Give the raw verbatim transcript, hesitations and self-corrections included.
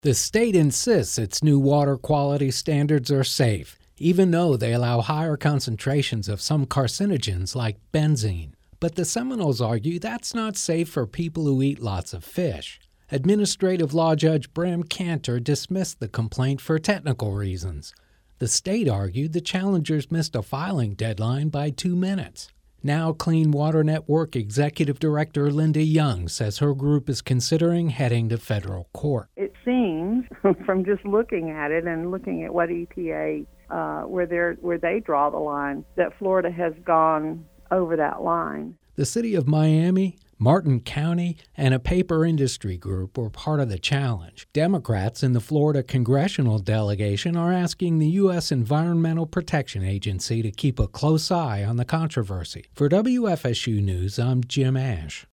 The state insists its new water quality standards are safe, even though they allow higher concentrations of some carcinogens like benzene. But the Seminoles argue that's not safe for people who eat lots of fish. Administrative Law Judge Bram Cantor dismissed the complaint for technical reasons. The state argued the challengers missed a filing deadline by two minutes. Now Clean Water Network Executive Director Linda Young says her group is considering heading to federal court. It seems, from just looking at it and looking at what E P A, uh, where, they're, where they draw the line, that Florida has gone over that line. The city of Miami, Martin County, and a paper industry group were part of the challenge. Democrats in the Florida congressional delegation are asking the U S Environmental Protection Agency to keep a close eye on the controversy. For W F S U News, I'm Jim Ash.